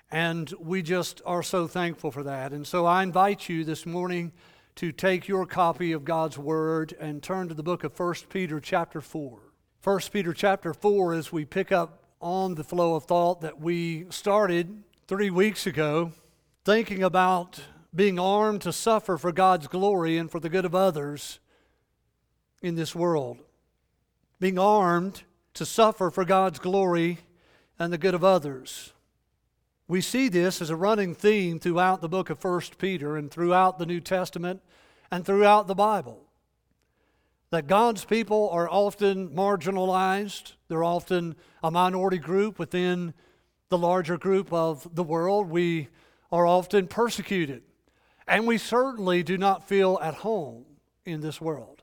And we just are so thankful for that. And so I invite you this morning to take your copy of God's Word and turn to the book of 1 Peter chapter 4. 1 Peter chapter 4, as we pick up on the flow of thought that we started 3 weeks ago, thinking about being armed to suffer for God's glory and for the good of others in this world. Being armed to suffer for God's glory and the good of others. We see this as a running theme throughout the book of 1 Peter and throughout the New Testament and throughout the Bible. That God's people are often marginalized. They're often a minority group within the larger group of the world. We are often persecuted. And we certainly do not feel at home in this world.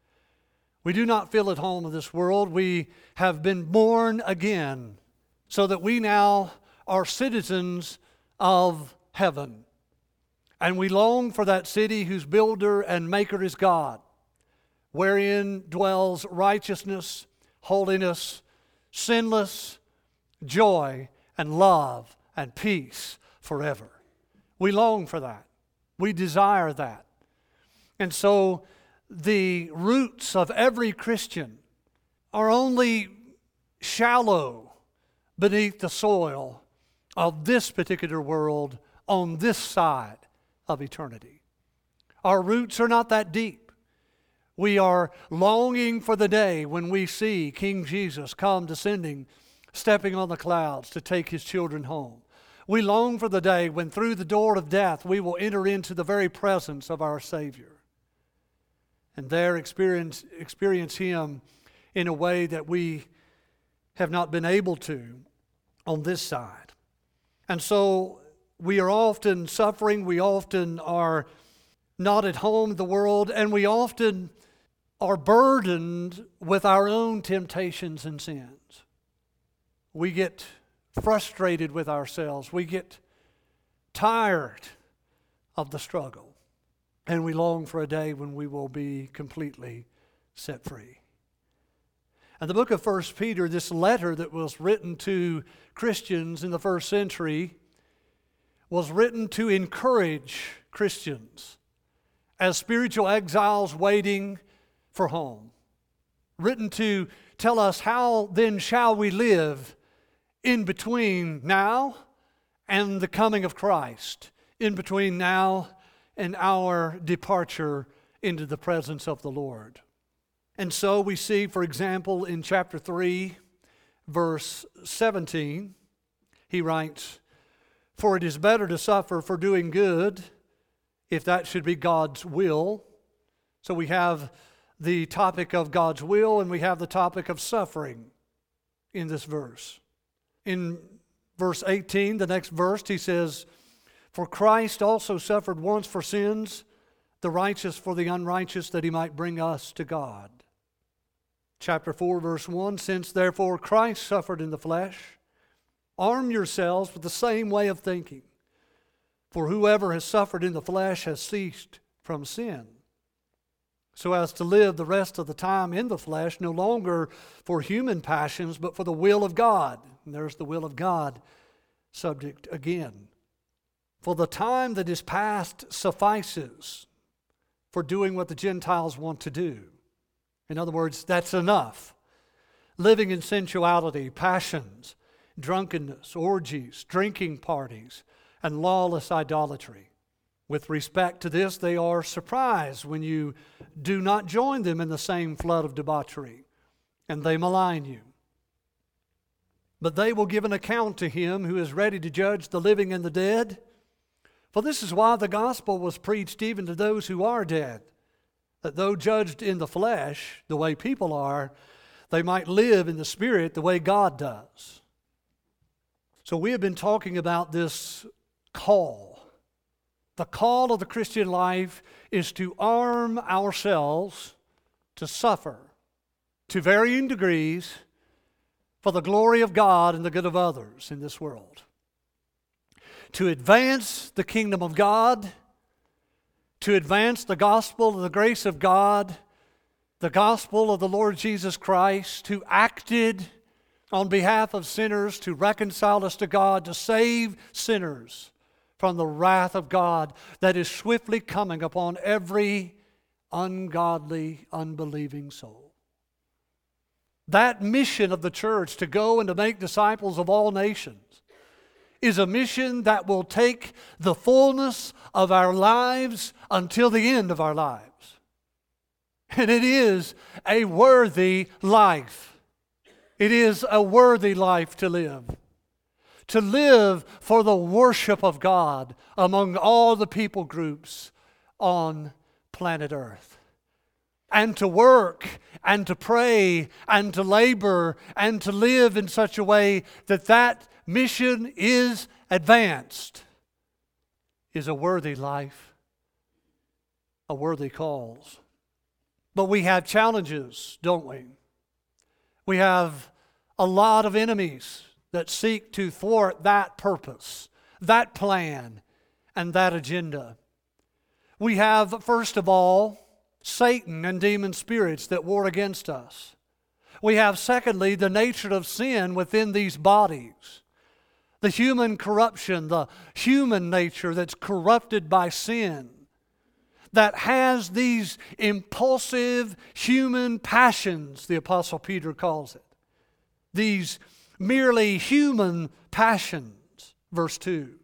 We do not feel at home in this world. We have been born again so that we now are citizens of heaven. And we long for that city whose builder and maker is God, wherein dwells righteousness, holiness, sinless joy, and love, and peace forever. We long for that. We desire that. And so the roots of every Christian are only shallow beneath the soil of this particular world on this side of eternity. Our roots are not that deep. We are longing for the day when we see King Jesus come descending, stepping on the clouds to take his children home. We long for the day when through the door of death we will enter into the very presence of our Savior and there experience him in a way that we have not been able to on this side. And so we are often suffering, we often are not at home in the world, and we often are burdened with our own temptations and sins. We get frustrated with ourselves. We get tired of the struggle. And we long for a day when we will be completely set free. And the book of 1 Peter, this letter that was written to Christians in the first century, was written to encourage Christians as spiritual exiles waiting for home. Written to tell us how then shall we live in between now and the coming of Christ, in between now and our departure into the presence of the Lord. And so we see, for example, in chapter 3, verse 17, he writes, "For it is better to suffer for doing good, if that should be God's will." So we have the topic of God's will and we have the topic of suffering in this verse. In verse 18, the next verse, he says, "For Christ also suffered once for sins, the righteous for the unrighteous, that he might bring us to God." Chapter 4, verse 1, "Since therefore Christ suffered in the flesh, arm yourselves with the same way of thinking. For whoever has suffered in the flesh has ceased from sin, so as to live the rest of the time in the flesh, no longer for human passions, but for the will of God." And there's the will of God subject again. "For the time that is past suffices for doing what the Gentiles want to do." In other words, that's enough. Living in sensuality, passions, drunkenness, orgies, drinking parties, and lawless idolatry. With respect to this, they are surprised when you do not join them in the same flood of debauchery, and they malign you. "But they will give an account to him who is ready to judge the living and the dead. For this is why the gospel was preached even to those who are dead, that though judged in the flesh, the way people are, they might live in the spirit the way God does." So we have been talking about this call. The call of the Christian life is to arm ourselves to suffer to varying degrees for the glory of God and the good of others in this world. To advance the kingdom of God, to advance the gospel of the grace of God, the gospel of the Lord Jesus Christ, who acted on behalf of sinners to reconcile us to God, to save sinners from the wrath of God that is swiftly coming upon every ungodly, unbelieving soul. That mission of the church to go and to make disciples of all nations is a mission that will take the fullness of our lives until the end of our lives. And it is a worthy life. It is a worthy life to live. To live for the worship of God among all the people groups on planet Earth. And to work and to pray and to labor and to live in such a way that that mission is advanced is a worthy life, a worthy cause. But we have challenges, don't we? We have a lot of enemies that seek to thwart that purpose, that plan, and that agenda. We have, first of all, Satan and demon spirits that war against us. We have, secondly, the nature of sin within these bodies. The human corruption, the human nature that's corrupted by sin, that has these impulsive human passions, the Apostle Peter calls it. These merely human passions, verse 2.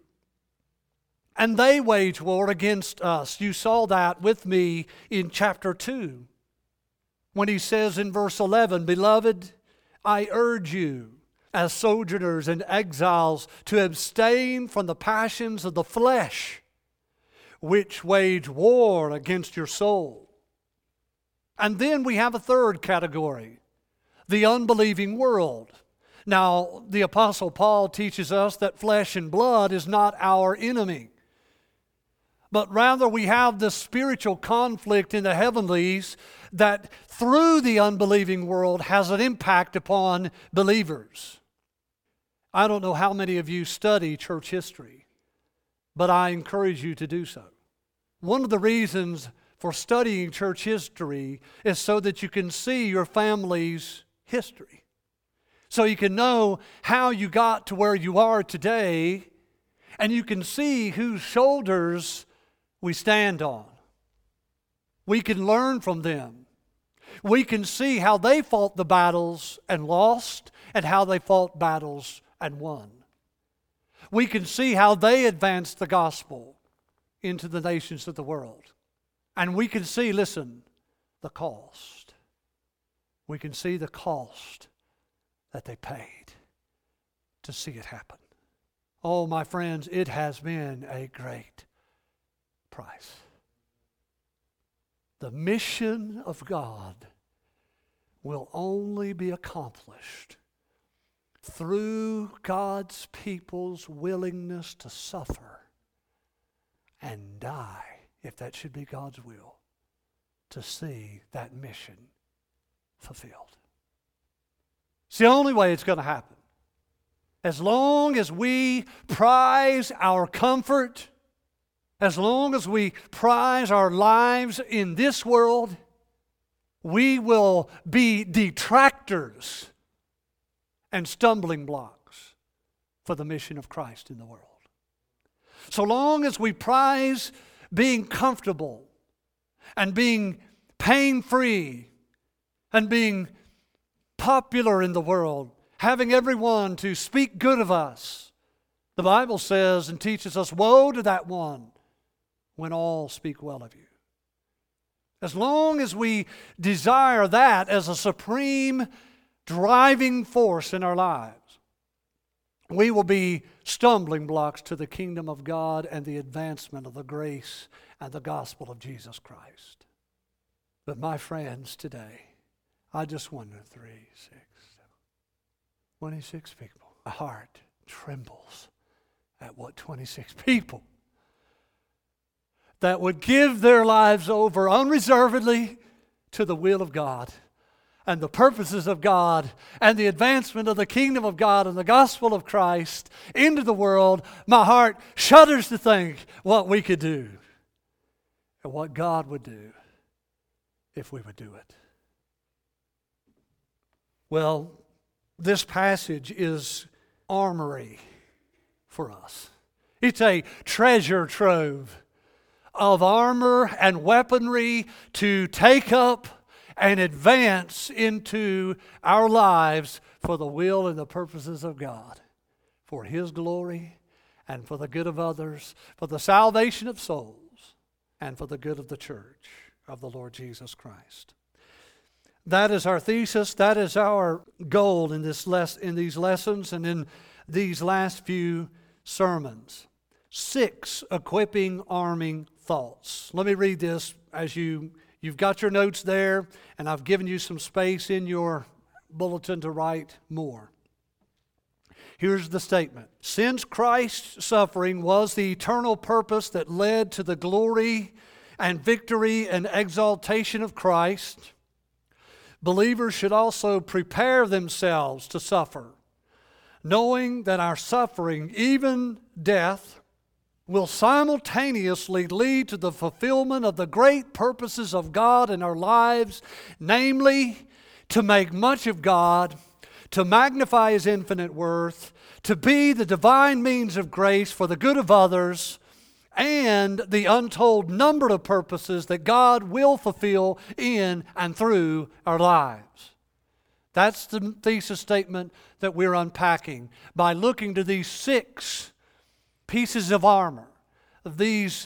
And they wage war against us. You saw that with me in chapter 2, when he says in verse 11, Beloved, I urge you, as sojourners and exiles, to abstain from the passions of the flesh, which wage war against your soul. And then we have a third category, the unbelieving world. Now, the Apostle Paul teaches us that flesh and blood is not our enemy, but rather we have this spiritual conflict in the heavenlies that through the unbelieving world has an impact upon believers. I don't know how many of you study church history, but I encourage you to do so. One of the reasons for studying church history is so that you can see your family's history. So you can know how you got to where you are today, and you can see whose shoulders we stand on. We can learn from them. We can see how they fought the battles and lost, and how they fought battles and won. We can see how they advanced the gospel into the nations of the world. And we can see, listen, the cost. We can see the cost that they paid to see it happen. Oh, my friends, it has been a great price. The mission of God will only be accomplished through God's people's willingness to suffer and die, if that should be God's will, to see that mission fulfilled. It's the only way it's going to happen. As long as we prize our comfort, as long as we prize our lives in this world, we will be detractors and stumbling blocks for the mission of Christ in the world. So long as we prize being comfortable and being pain-free and being popular in the world, having everyone to speak good of us, the Bible says and teaches us, woe to that one when all speak well of you. As long as we desire that as a supreme driving force in our lives, we will be stumbling blocks to the kingdom of God and the advancement of the grace and the gospel of Jesus Christ. But my friends, today, I just wonder, 3, 6, 7, 26 people. My heart trembles at what 26 people that would give their lives over unreservedly to the will of God and the purposes of God and the advancement of the kingdom of God and the gospel of Christ into the world. My heart shudders to think what we could do and what God would do if we would do it. Well, This passage is armory for us. It's a treasure trove of armor and weaponry to take up and advance into our lives for the will and the purposes of God, for His glory and for the good of others, for the salvation of souls, and for the good of the church of the Lord Jesus Christ. That is our thesis. That is our goal in these lessons and in these last few sermons. 6 equipping, arming thoughts. Let me read this as you've got your notes there, and I've given you some space in your bulletin to write more. Here's the statement. Since Christ's suffering was the eternal purpose that led to the glory and victory and exaltation of Christ, believers should also prepare themselves to suffer, knowing that our suffering, even death, will simultaneously lead to the fulfillment of the great purposes of God in our lives, namely, to make much of God, to magnify His infinite worth, to be the divine means of grace for the good of others, and the untold number of purposes that God will fulfill in and through our lives. That's the thesis statement that we're unpacking by looking to these 6 pieces of armor, these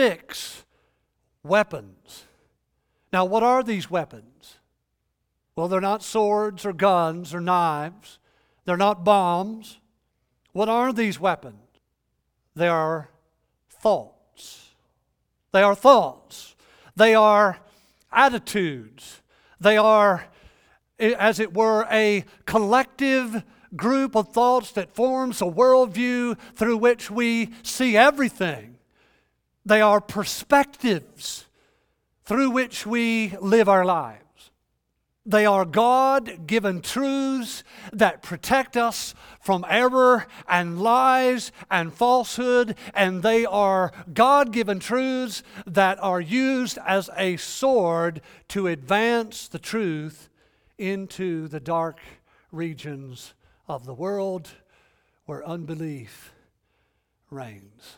6 weapons. Now, what are these weapons? Well, they're not swords or guns or knives. They're not bombs. What are these weapons? They are thoughts. They are thoughts. They are attitudes. They are, as it were, a collective group of thoughts that forms a worldview through which we see everything. They are perspectives through which we live our lives. They are God-given truths that protect us from error and lies and falsehood, and they are God-given truths that are used as a sword to advance the truth into the dark regions of the world where unbelief reigns.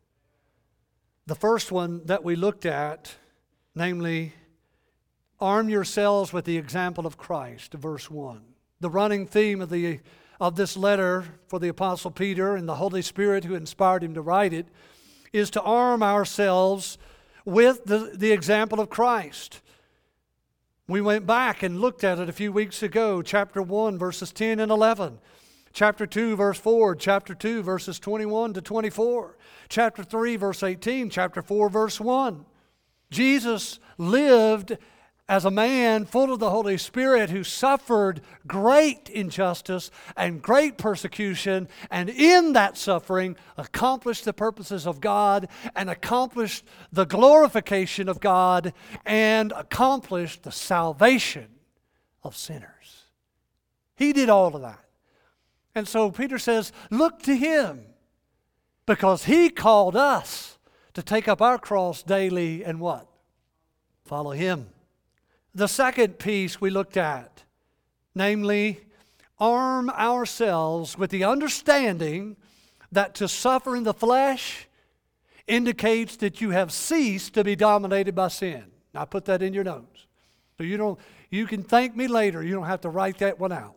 The first one that we looked at, namely, arm yourselves with the example of Christ, verse 1. The running theme of this letter for the Apostle Peter and the Holy Spirit who inspired him to write it is to arm ourselves with the example of Christ. We went back and looked at it a few weeks ago, chapter 1, verses 10 and 11. Chapter 2, verse 4, chapter 2, verses 21 to 24. Chapter 3, verse 18, chapter 4, verse 1. Jesus lived as a man full of the Holy Spirit who suffered great injustice and great persecution, and in that suffering accomplished the purposes of God and accomplished the glorification of God and accomplished the salvation of sinners. He did all of that. And so Peter says, look to Him, because He called us to take up our cross daily and what? Follow Him. The second piece we looked at, namely, arm ourselves with the understanding that to suffer in the flesh indicates that you have ceased to be dominated by sin. Now, I put that in your notes. So you can thank me later. You don't have to write that one out.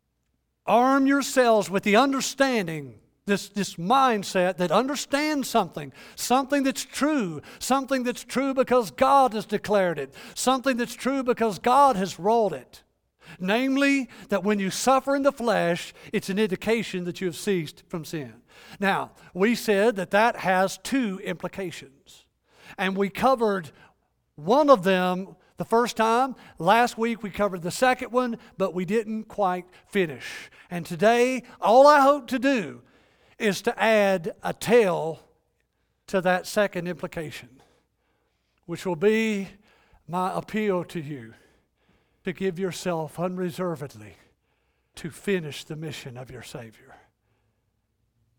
Arm yourselves with the understanding, this mindset that understands something that's true because God has declared it, something that's true because God has wrought it. Namely, that when you suffer in the flesh, it's an indication that you have ceased from sin. Now, we said that has 2 implications, and we covered one of them the first time. Last week we covered the second one, but we didn't quite finish. And today, all I hope to do is to add a tail to that second implication, which will be my appeal to you to give yourself unreservedly to finish the mission of your Savior.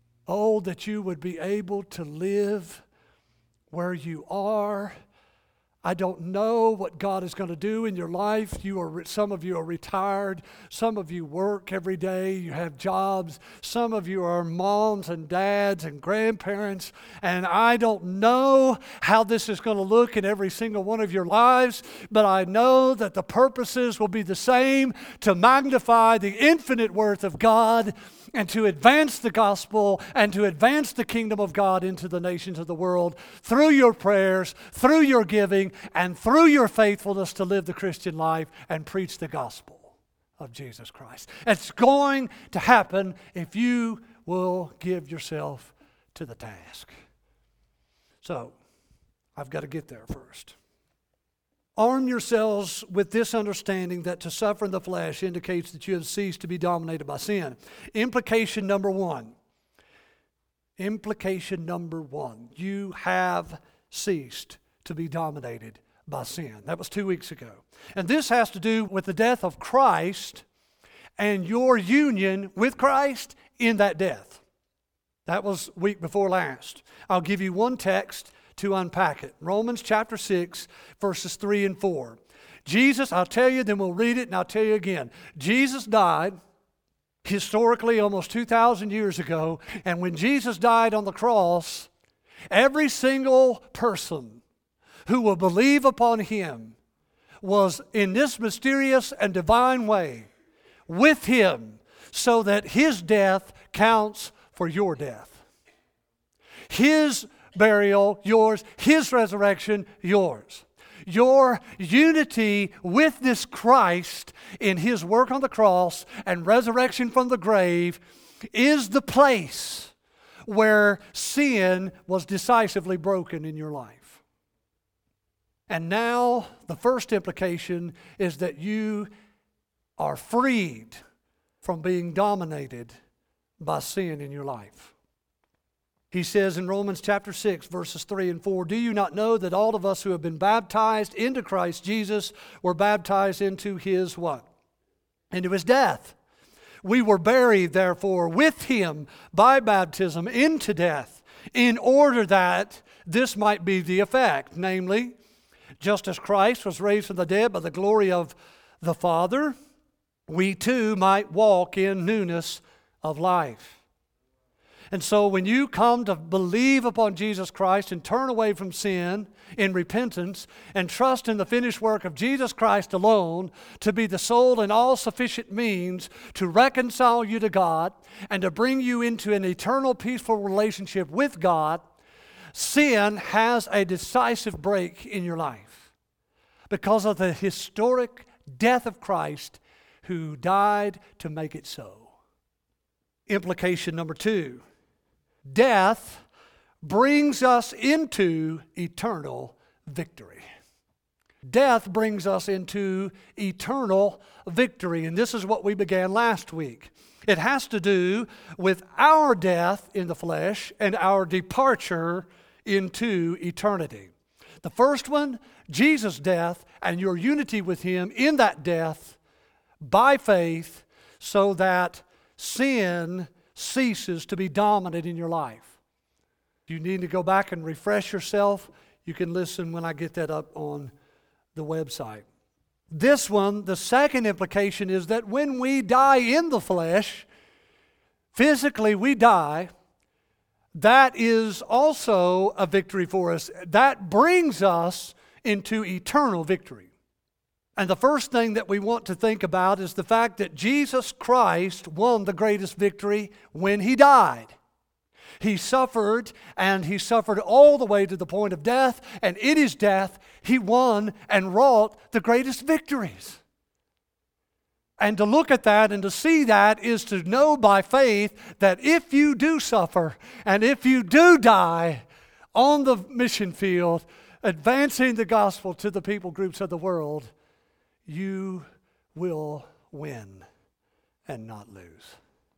Oh, that you would be able to live where you are I don't know what God is going to do in your life. Some of you are retired. Some of you work every day. You have jobs. Some of you are moms and dads and grandparents. And I don't know how this is going to look in every single one of your lives, but I know that the purposes will be the same: to magnify the infinite worth of God and to advance the gospel and to advance the kingdom of God into the nations of the world through your prayers, through your giving, and through your faithfulness to live the Christian life and preach the gospel of Jesus Christ. It's going to happen if you will give yourself to the task. So, I've got to get there first. Arm yourselves with this understanding that to suffer in the flesh indicates that you have ceased to be dominated by sin. Implication number one. You have ceased to be dominated by sin. That was 2 weeks ago. And this has to do with the death of Christ and your union with Christ in that death. That was week before last. I'll give you one text to unpack it. Romans chapter 6, verses 3 and 4. Jesus, I'll tell you, then we'll read it and I'll tell you again. Jesus died historically almost 2,000 years ago, and when Jesus died on the cross, every single person who will believe upon Him was in this mysterious and divine way with Him, so that His death counts for your death. His burial, yours. His resurrection, yours. Your unity with this Christ in His work on the cross and resurrection from the grave is the place where sin was decisively broken in your life. And now the first implication is that you are freed from being dominated by sin in your life. He says in Romans chapter 6, verses 3 and 4, "Do you not know that all of us who have been baptized into Christ Jesus were baptized into His" what? Into His death. "We were buried, therefore, with Him by baptism into death, in order that this might be the effect, namely, just as Christ was raised from the dead by the glory of the Father, we too might walk in newness of life." And so when you come to believe upon Jesus Christ and turn away from sin in repentance and trust in the finished work of Jesus Christ alone to be the sole and all-sufficient means to reconcile you to God and to bring you into an eternal peaceful relationship with God, sin has a decisive break in your life because of the historic death of Christ who died to make it so. Implication number 2. Death brings us into eternal victory. Death brings us into eternal victory. And this is what we began last week. It has to do with our death in the flesh and our departure into eternity. The first one, Jesus' death and your unity with Him in that death by faith, so that sin ceases to be dominant in your life. If you need to go back and refresh yourself, you can listen when I get that up on the website. This one, the second implication is that when we die in the flesh, physically we die, that is also a victory for us. That brings us into eternal victory. And the first thing that we want to think about is the fact that Jesus Christ won the greatest victory when He died. He suffered, and He suffered all the way to the point of death, and in His death, He won and wrought the greatest victories. And to look at that and to see that is to know by faith that if you do suffer, and if you do die on the mission field, advancing the gospel to the people groups of the world, you will win and not lose.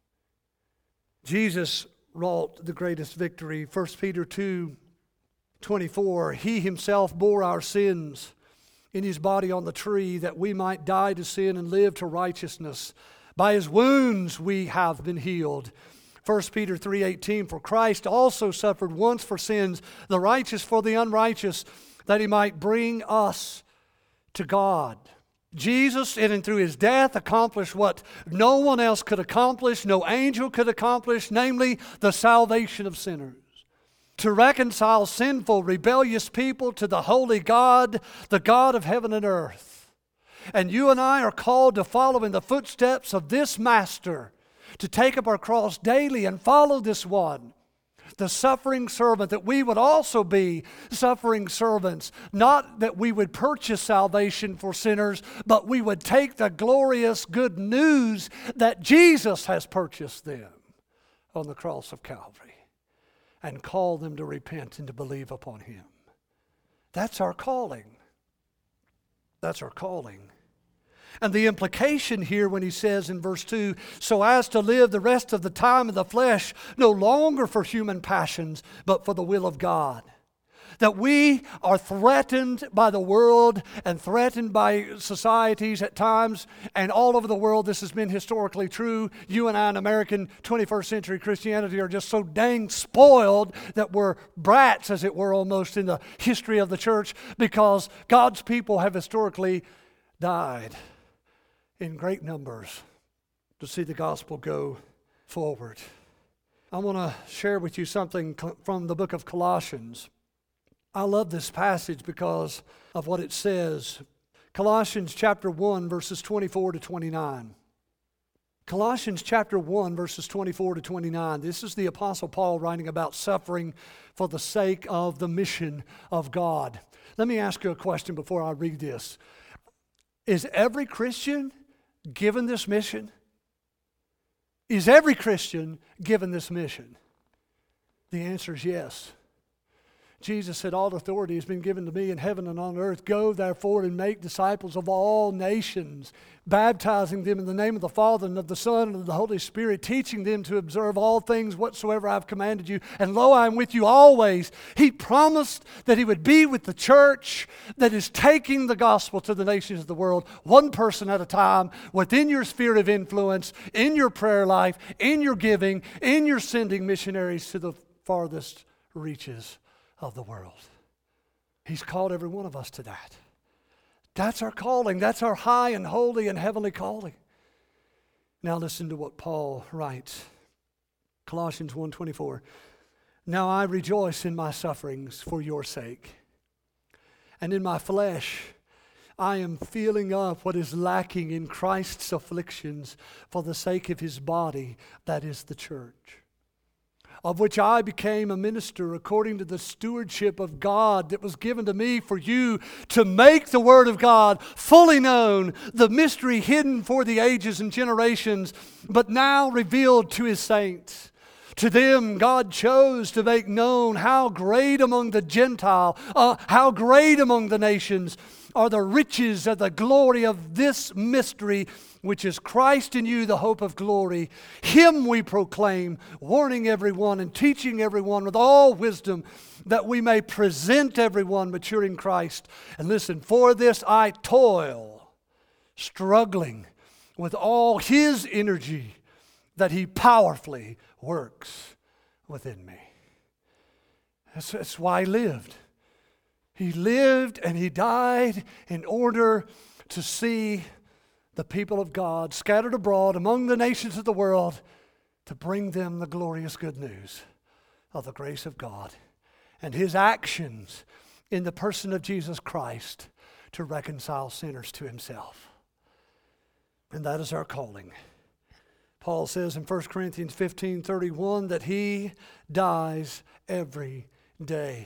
Jesus wrought the greatest victory. 1 Peter 2:24, He Himself bore our sins in His body on the tree, that we might die to sin and live to righteousness. By His wounds we have been healed. 1 Peter 3:18, for Christ also suffered once for sins, the righteous for the unrighteous, that He might bring us to God. Jesus, in and through His death, accomplished what no one else could accomplish, no angel could accomplish, namely the salvation of sinners. To reconcile sinful, rebellious people to the holy God, the God of heaven and earth. And you and I are called to follow in the footsteps of this Master, to take up our cross daily and follow this one, the suffering servant, that we would also be suffering servants. Not that we would purchase salvation for sinners, but we would take the glorious good news that Jesus has purchased them on the cross of Calvary and call them to repent and to believe upon Him. That's our calling. That's our calling. And the implication here when he says in verse 2, so as to live the rest of the time in the flesh, no longer for human passions, but for the will of God. That we are threatened by the world and threatened by societies at times, and all over the world this has been historically true. You and I in American 21st century Christianity are just so dang spoiled that we're brats, as it were, almost in the history of the church, because God's people have historically died in great numbers to see the gospel go forward. I want to share with you something from the book of Colossians. I love this passage because of what it says. Colossians chapter 1, verses 24 to 29. Colossians chapter 1, verses 24 to 29. This is the Apostle Paul writing about suffering for the sake of the mission of God. Let me ask you a question before I read this. Is every Christian given this mission? Is every Christian given this mission? The answer is yes. Jesus said, all authority has been given to me in heaven and on earth. Go therefore and make disciples of all nations, baptizing them in the name of the Father and of the Son and of the Holy Spirit, teaching them to observe all things whatsoever I've commanded you. And lo, I am with you always. He promised that He would be with the church that is taking the gospel to the nations of the world, one person at a time, within your sphere of influence, in your prayer life, in your giving, in your sending missionaries to the farthest reaches of the world. He's called every one of us to that. That's our calling. That's our high and holy and heavenly calling. Now listen to what Paul writes. Colossians 1:24. Now I rejoice in my sufferings for your sake. And in my flesh I am filling up what is lacking in Christ's afflictions for the sake of His body, that is the church, of which I became a minister according to the stewardship of God that was given to me for you, to make the word of God fully known, the mystery hidden for the ages and generations, but now revealed to His saints. To them God chose to make known how great among the Gentiles, how great among the nations are the riches of the glory of this mystery, which is Christ in you, the hope of glory. Him we proclaim, warning everyone and teaching everyone with all wisdom, that we may present everyone mature in Christ. And listen, for this I toil, struggling with all His energy that He powerfully works within me. That's why He lived. He lived and He died in order to see the people of God scattered abroad among the nations of the world, to bring them the glorious good news of the grace of God and His actions in the person of Jesus Christ to reconcile sinners to Himself. And that is our calling. Paul says in 1 Corinthians 15:31 that He dies every day.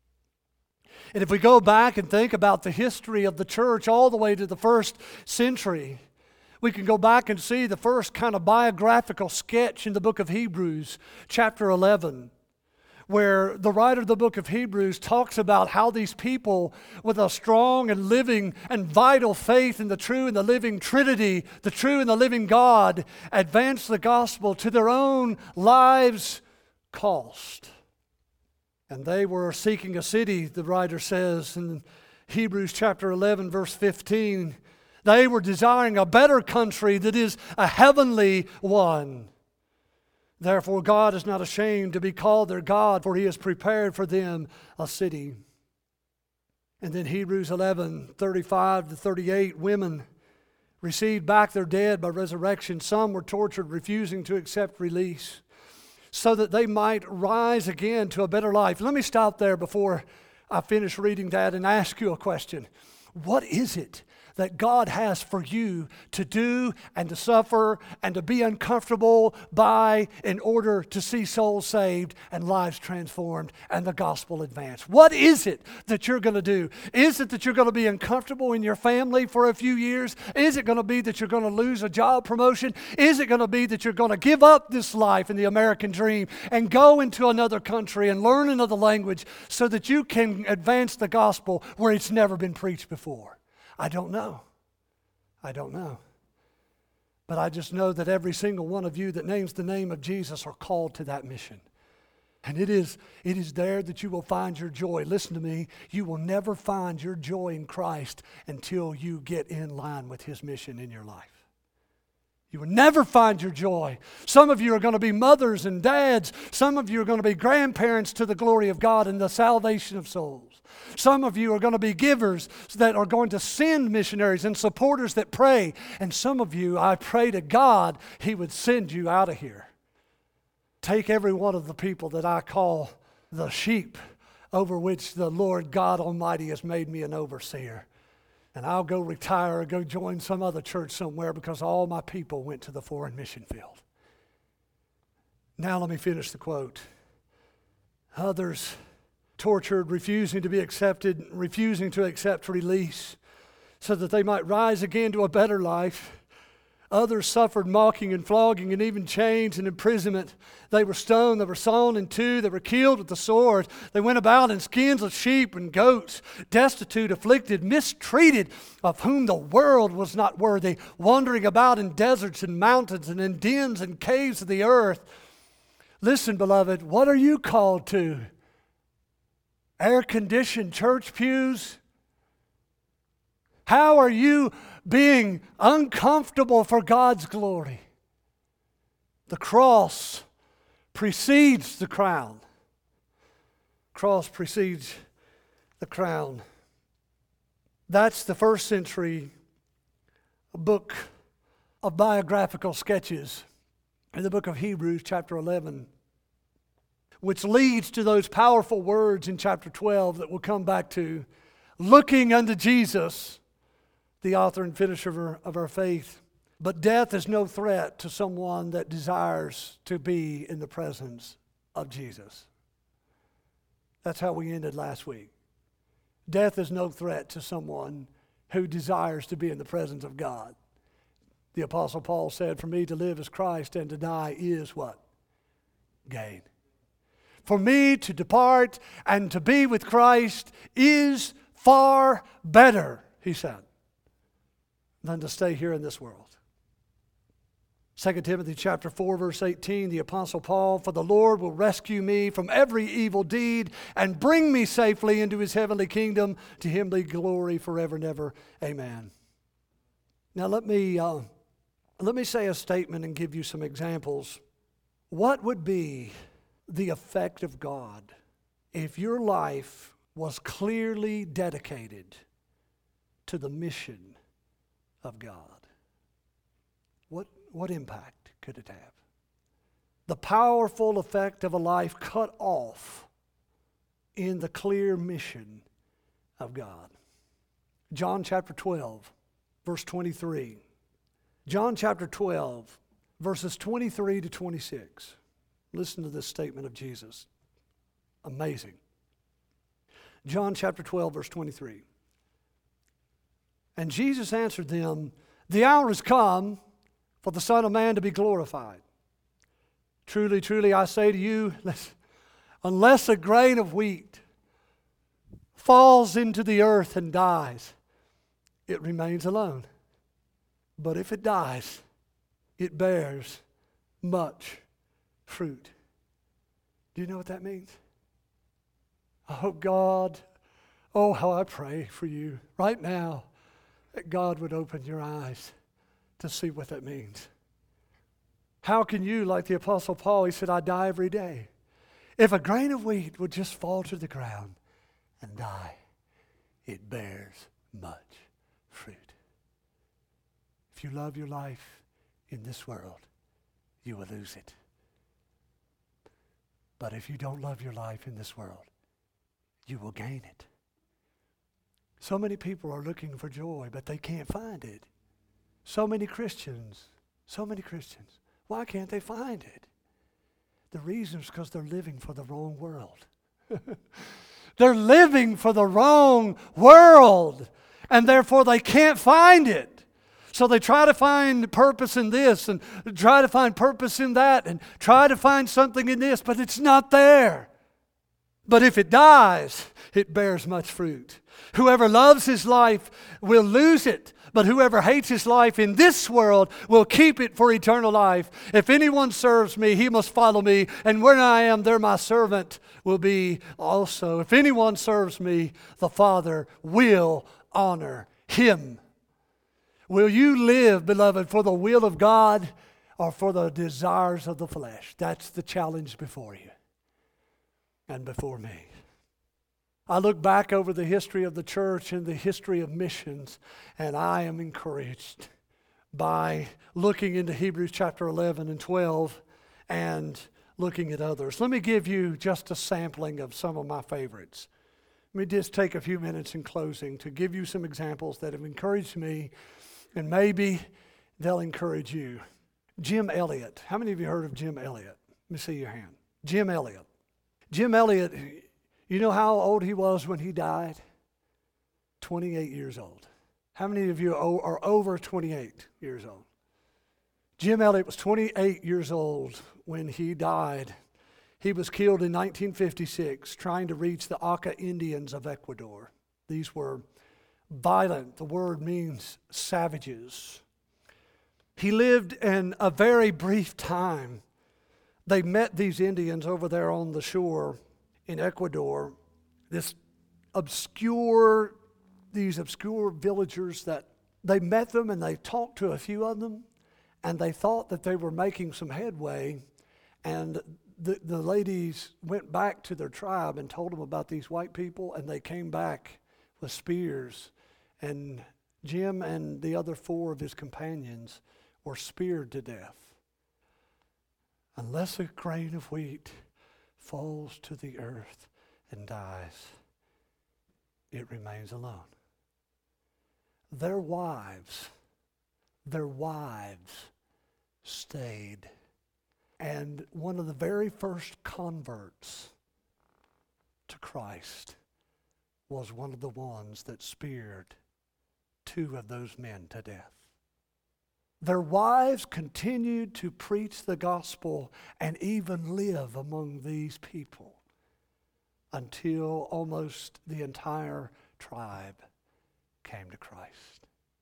And if we go back and think about the history of the church all the way to the first century, we can go back and see the first kind of biographical sketch in the book of Hebrews, chapter 11, where the writer of the book of Hebrews talks about how these people with a strong and living and vital faith in the true and the living Trinity, the true and the living God, advanced the gospel to their own lives' cost. And they were seeking a city, the writer says in Hebrews chapter 11, verse 15. They were desiring a better country that is a heavenly one. Therefore God is not ashamed to be called their God, for He has prepared for them a city. And then Hebrews 11:35-38, women received back their dead by resurrection. Some were tortured, refusing to accept release, so that they might rise again to a better life. Let me stop there before I finish reading that and ask you a question. What is it that God has for you to do and to suffer and to be uncomfortable by in order to see souls saved and lives transformed and the gospel advanced? What is it that you're going to do? Is it that you're going to be uncomfortable in your family for a few years? Is it going to be that you're going to lose a job promotion? Is it going to be that you're going to give up this life and the American dream and go into another country and learn another language so that you can advance the gospel where it's never been preached before? I don't know. But I just know that every single one of you that names the name of Jesus are called to that mission. And it is there that you will find your joy. Listen to me. You will never find your joy in Christ until you get in line with His mission in your life. You will never find your joy. Some of you are going to be mothers and dads. Some of you are going to be grandparents to the glory of God and the salvation of souls. Some of you are going to be givers that are going to send missionaries and supporters that pray. And some of you, I pray to God, He would send you out of here. Take every one of the people that I call the sheep over which the Lord God Almighty has made me an overseer. And I'll go retire or go join some other church somewhere because all my people went to the foreign mission field. Now let me finish the quote. Others tortured, refusing to be accepted, refusing to accept release so that they might rise again to a better life. Others suffered mocking and flogging and even chains and imprisonment. They were stoned, they were sawn in two, they were killed with the sword. They went about in skins of sheep and goats, destitute, afflicted, mistreated, of whom the world was not worthy, wandering about in deserts and mountains and in dens and caves of the earth. Listen, beloved, what are you called to? Air-conditioned church pews? How are you being uncomfortable for God's glory? The cross precedes the crown. Cross precedes the crown. That's the first century book of biographical sketches in the book of Hebrews, chapter 11, which leads to those powerful words in chapter 12 that we'll come back to. Looking unto Jesus, the author and finisher of our faith. But death is no threat to someone that desires to be in the presence of Jesus. That's how we ended last week. Death is no threat to someone who desires to be in the presence of God. The Apostle Paul said, for me to live is Christ and to die is what? Gain. For me to depart and to be with Christ is far better, he said, than to stay here in this world. 2 Timothy chapter 4, verse 18, the Apostle Paul, for the Lord will rescue me from every evil deed and bring me safely into His heavenly kingdom. To Him be glory forever and ever. Amen. Now let me say a statement and give you some examples. What would be the effect of God if your life was clearly dedicated to the mission of God? What impact could it have? The powerful effect of a life cut off in the clear mission of God. John chapter 12, verse 23. John chapter 12, verses 23 to 26. Listen to this statement of Jesus. Amazing. John chapter 12, verse 23. And Jesus answered them, the hour is come for the Son of Man to be glorified. Truly, truly, I say to you, unless a grain of wheat falls into the earth and dies, it remains alone. But if it dies, it bears much fruit. Do you know what that means? Oh God, oh how I pray for you right now that God would open your eyes to see what that means. How can you, like the Apostle Paul, he said, I die every day. If a grain of wheat would just fall to the ground and die, it bears much fruit. If you love your life in this world, you will lose it. But if you don't love your life in this world, you will gain it. So many people are looking for joy, but they can't find it. So many Christians. Why can't they find it? The reason is because they're living for the wrong world. They're living for the wrong world, and therefore they can't find it. So they try to find purpose in this and try to find purpose in that and try to find something in this, but it's not there. But if it dies, it bears much fruit. Whoever loves his life will lose it, but whoever hates his life in this world will keep it for eternal life. If anyone serves me, he must follow me, and where I am, there my servant will be also. If anyone serves me, the Father will honor him. Will you live, beloved, for the will of God or for the desires of the flesh? That's the challenge before you and before me. I look back over the history of the church and the history of missions, and I am encouraged by looking into Hebrews chapter 11 and 12 and looking at others. Let me give you just a sampling of some of my favorites. Let me just take a few minutes in closing to give you some examples that have encouraged me, and maybe they'll encourage you. Jim Elliot. How many of you heard of Jim Elliot? Let me see your hand. Jim Elliot. Jim Elliot, you know how old he was when he died? 28 years old. How many of you are over 28 years old? Jim Elliot was 28 years old when he died. He was killed in 1956 trying to reach the Auca Indians of Ecuador. These were violent. The word means savages. He lived in a very brief time. They met these Indians over there on the shore in Ecuador. These obscure villagers that they met them and they talked to a few of them, and they thought that they were making some headway, and the ladies went back to their tribe and told them about these white people, and they came back with spears, and Jim and the other 4 of his companions were speared to death. Unless a grain of wheat falls to the earth and dies, it remains alone. Their wives stayed. And one of the very first converts to Christ was one of the ones that speared 2 of those men to death. Their wives continued to preach the gospel and even live among these people until almost the entire tribe came to Christ.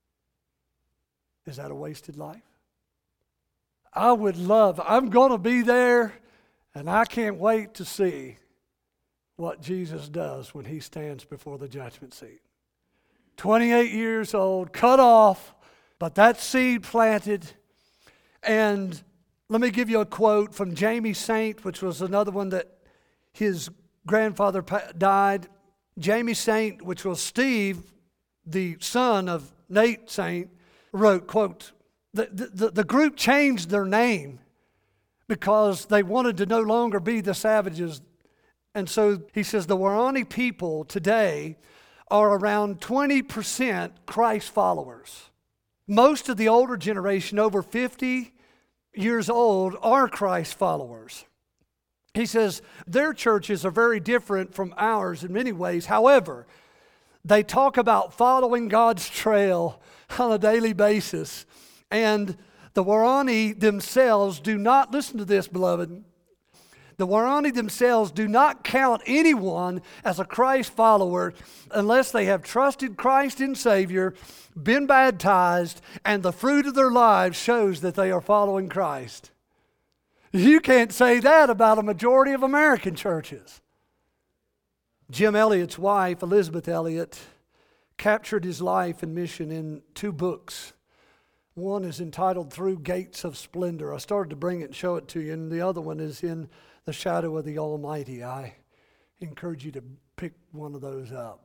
Is that a wasted life? I'm going to be there, and I can't wait to see what Jesus does when he stands before the judgment seat. 28 years old, cut off, but that seed planted. And let me give you a quote from Jamie Saint, which was another one that his grandfather died. Jamie Saint, which was Steve, the son of Nate Saint, wrote, quote, the group changed their name because they wanted to no longer be the savages. And so he says the Waorani people today are around 20% Christ followers. Most of the older generation, over 50 years old, are Christ followers. He says their churches are very different from ours in many ways. However, they talk about following God's trail on a daily basis. And the Waorani themselves do not, listen to this, beloved, the Waorani themselves do not count anyone as a Christ follower unless they have trusted Christ in Savior, been baptized, and the fruit of their lives shows that they are following Christ. You can't say that about a majority of American churches. Jim Elliot's wife, Elizabeth Elliot, captured his life and mission in 2 books. One is entitled Through Gates of Splendor. I started to bring it and show it to you, and the other one is In the Shadow of the Almighty. I encourage you to pick one of those up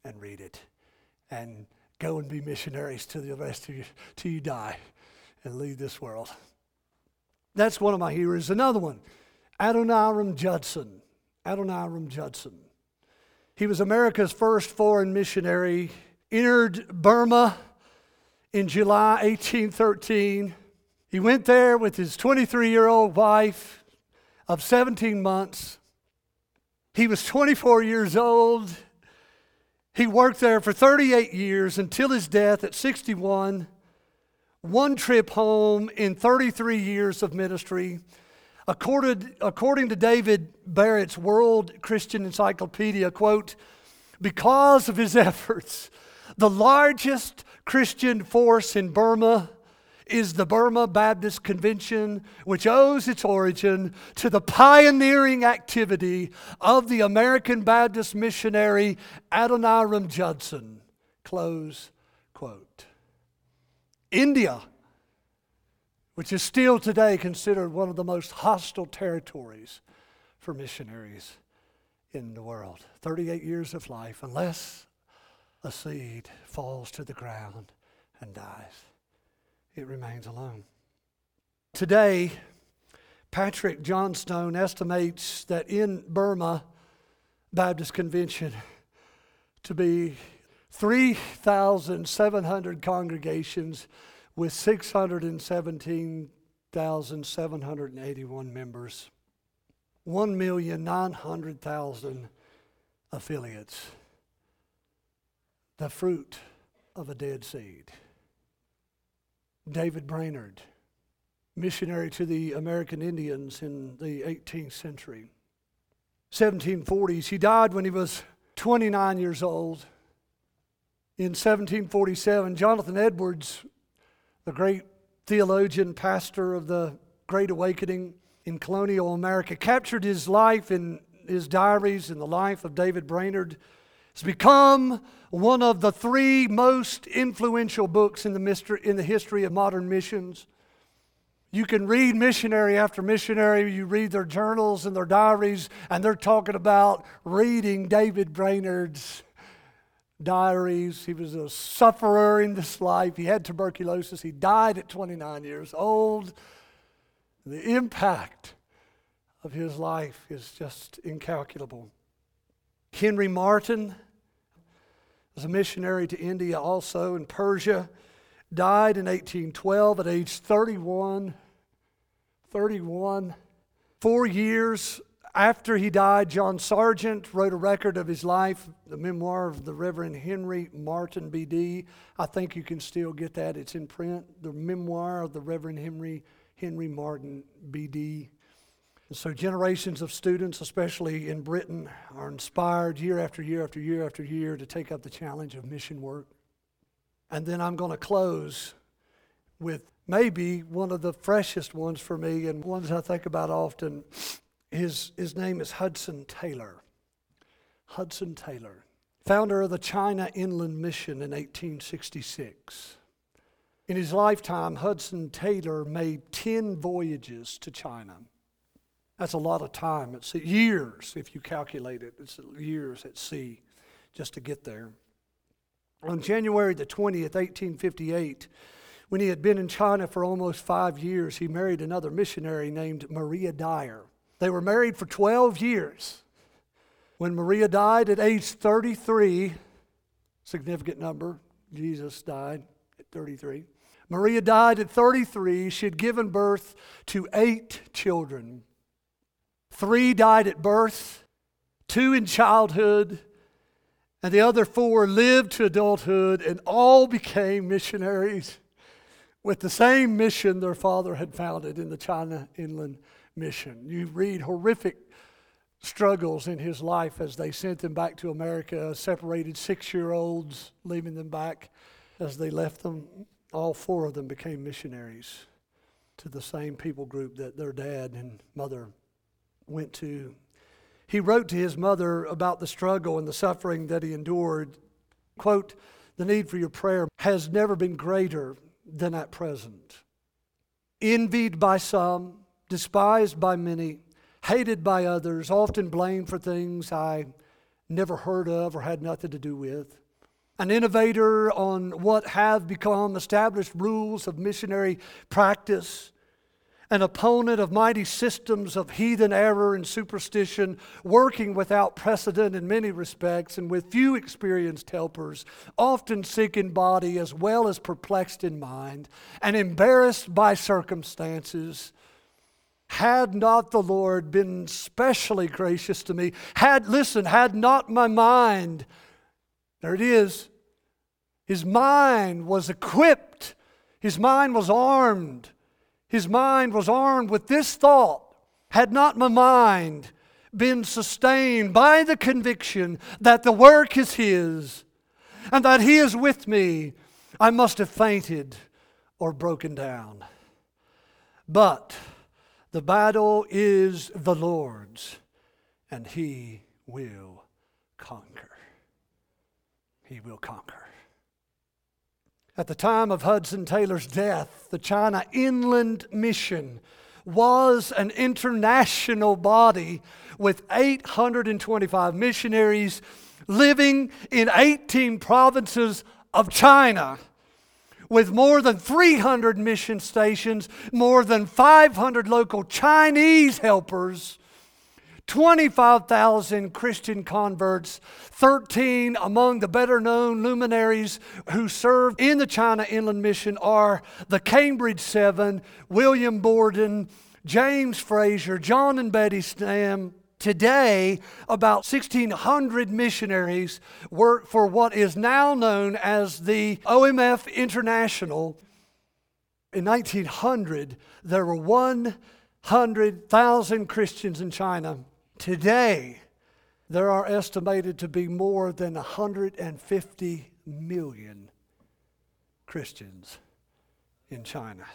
and read it. And go and be missionaries to the rest of you, till you die and leave this world. That's one of my heroes. Another one, Adoniram Judson. Adoniram Judson. He was America's first foreign missionary, entered Burma in July 1813. He went there with his 23-year-old wife of 17 months. He was 24 years old. He worked there for 38 years until his death at 61. One trip home in 33 years of ministry. According to David Barrett's World Christian Encyclopedia, quote, because of his efforts, the largest Christian force in Burma is the Burma Baptist Convention, which owes its origin to the pioneering activity of the American Baptist missionary Adoniram Judson. Close quote. India, which is still today considered one of the most hostile territories for missionaries in the world. 38 years of life, unless a seed falls to the ground and dies, it remains alone. Today, Patrick Johnstone estimates that in Burma Baptist Convention to be 3,700 congregations with 617,781 members, 1,900,000 affiliates. The fruit of a dead seed. David Brainerd, missionary to the American Indians in the 18th century. 1740s, he died when he was 29 years old. In 1747, Jonathan Edwards, the great theologian, pastor of the Great Awakening in colonial America, captured his life in his diaries and the life of David Brainerd. It's become one of the three most influential books in the history of modern missions. You can read missionary after missionary. You read their journals and their diaries, and they're talking about reading David Brainerd's diaries. He was a sufferer in this life. He had tuberculosis. He died at 29 years old. The impact of his life is just incalculable. Henry Martyn was a missionary to India also and Persia. Died in 1812 at age 31. 4 years after he died, John Sargent wrote a record of his life, the memoir of the Reverend Henry Martyn, B.D. I think you can still get that. It's in print. The memoir of the Reverend Henry Martyn, B.D. And so generations of students, especially in Britain, are inspired year after year after year after year to take up the challenge of mission work. And then I'm going to close with maybe one of the freshest ones for me and ones I think about often. His name is Hudson Taylor. Hudson Taylor, founder of the China Inland Mission in 1866. In his lifetime, Hudson Taylor made 10 voyages to China. That's a lot of time. It's years, if you calculate it. It's years at sea just to get there. On January the 20th, 1858, when he had been in China for almost 5 years, he married another missionary named Maria Dyer. They were married for 12 years. When Maria died at age 33, significant number, Jesus died at 33. Maria died at 33. She had given birth to 8 children. 3 died at birth, 2 in childhood, and the other 4 lived to adulthood and all became missionaries with the same mission their father had founded in the China Inland Mission. You read horrific struggles in his life as they sent them back to America, separated 6-year-olds, leaving them back as they left them. All 4 of them became missionaries to the same people group that their dad and mother went to. He wrote to his mother about the struggle and the suffering that he endured. Quote, "The need for your prayer has never been greater than at present. Envied by some, despised by many, hated by others, often blamed for things I never heard of or had nothing to do with. An innovator on what have become established rules of missionary practice. An opponent of mighty systems of heathen error and superstition, working without precedent in many respects and with few experienced helpers, often sick in body as well as perplexed in mind, and embarrassed by circumstances. Had not the Lord been specially gracious to me, had not my mind, there it is, his mind was equipped, his mind was armed. His mind was armed with this thought: had not my mind been sustained by the conviction that the work is His and that He is with me, I must have fainted or broken down. But the battle is the Lord's, and He will conquer. He will conquer. At the time of Hudson Taylor's death, the China Inland Mission was an international body with 825 missionaries living in 18 provinces of China, with more than 300 mission stations, more than 500 local Chinese helpers, 25,000 Christian converts, 13 among the better-known luminaries who served in the China Inland Mission are the Cambridge Seven, William Borden, James Fraser, John and Betty Stam. Today, about 1,600 missionaries work for what is now known as the OMF International. In 1900, there were 100,000 Christians in China. Today, there are estimated to be more than 150 million Christians in China.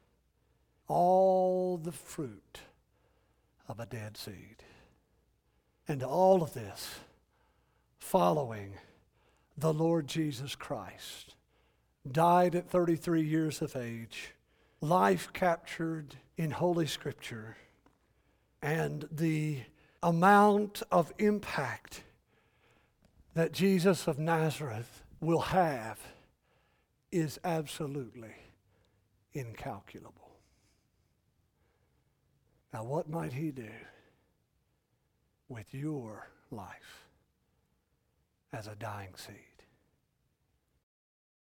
All the fruit of a dead seed. And all of this following the Lord Jesus Christ. Died at 33 years of age. Life captured in Holy Scripture. And the amount of impact that Jesus of Nazareth will have is absolutely incalculable. Now, what might He do with your life as a dying seed?